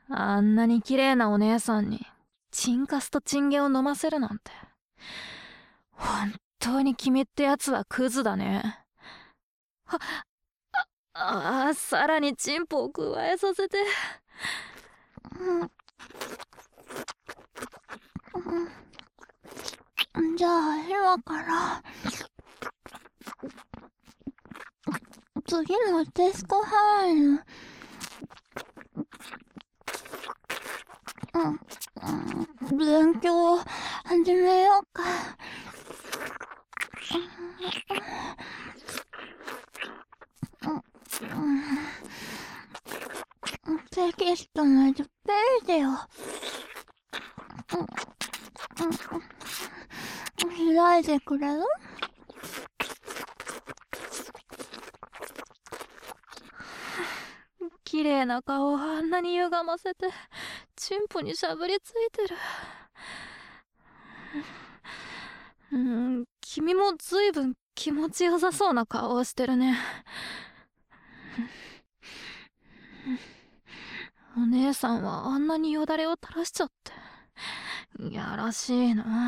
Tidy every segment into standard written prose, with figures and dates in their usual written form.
あんなに綺麗なお姉さんにチンカスとチンゲを飲ませるなんて。本当に君ってやつはクズだね。さらにチンポを加えさせて。 じゃあ今から次のテスト範囲の勉強を始めようか。テキストの10ページを開いてくれる？ 綺麗な顔をあんなに歪ませてチンポにしゃぶりついてる。君もずいぶん気持ちよさそうな顔をしてるね。お姉さんはあんなによだれを垂らしちゃって、やらしいな。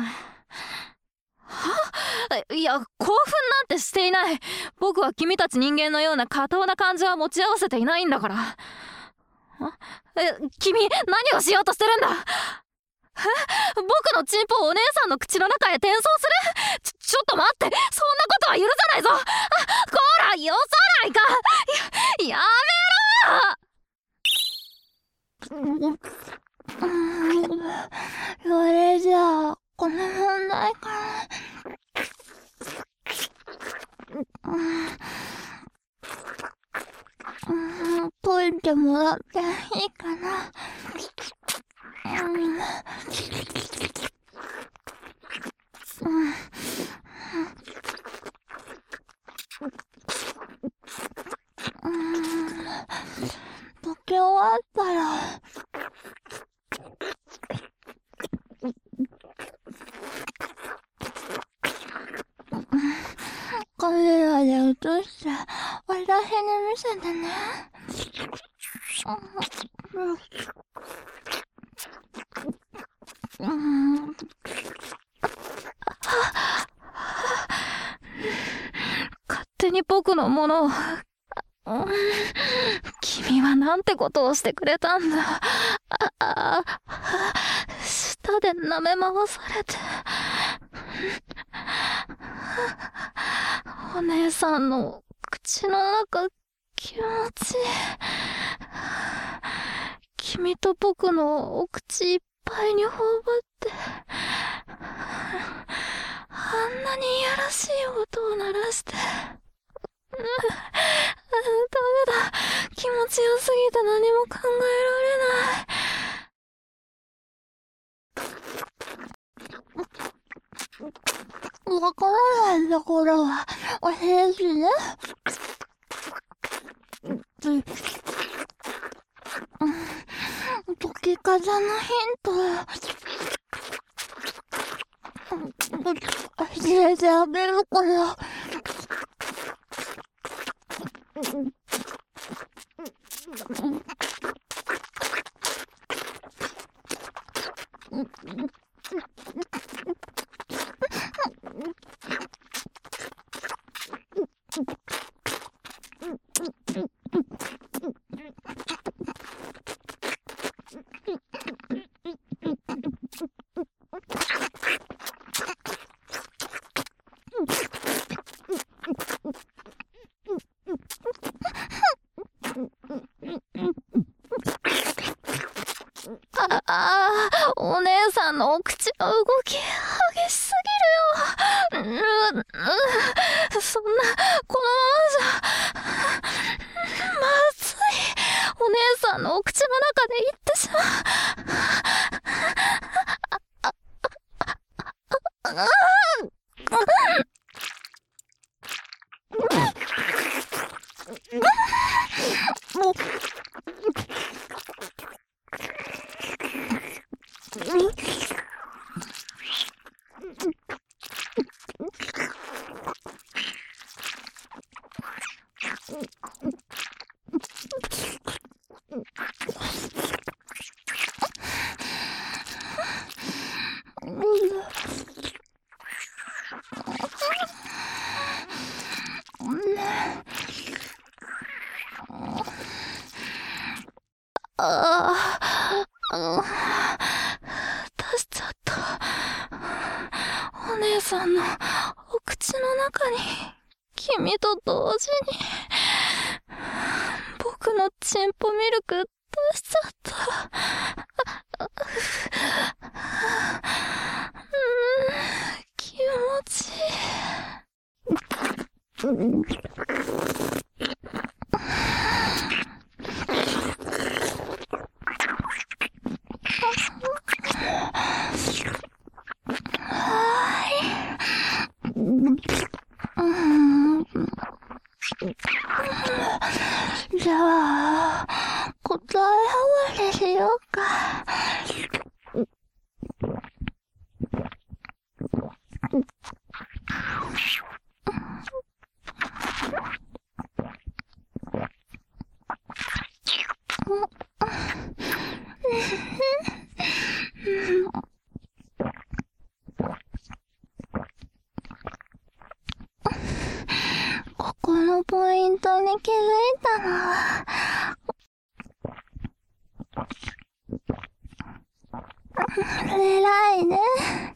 いや、興奮なんてしていない。僕は君たち人間のような過当な感情は持ち合わせていないんだから。君、何をしようとしてるんだ？僕のチンポをお姉さんの口の中へ転送する？ちょっと待って、そんなことは許さないぞ。こら、よさないか。やそれじゃあこの問題から解いてもらっていいかな。解き終わったらカメラで映して私に見せてね。 勝手に僕のものを。君はなんてことをしてくれたんだ。舌で舐め回されて。お姉さんの口の中気持ちいい。君と僕のお口いっぱいに頬張ってあんなにいやらしい音を鳴らして。ダメだ。気持ちよすぎて何も考えられない。わからないところは教えてね。解き方のヒント教えてあげるから。 お姉さんのお口の動き激しすぎるよ。そんな、このままじゃまずい。お姉さんのお口の中で言ってしまう。 出しちゃった。お姉さんのお口の中に君と同時に僕のチンポミルク出しちゃった。気持ちいい。 じゃあ、答え合わせしようか。ここのポイントに気づいたのは、偉いね。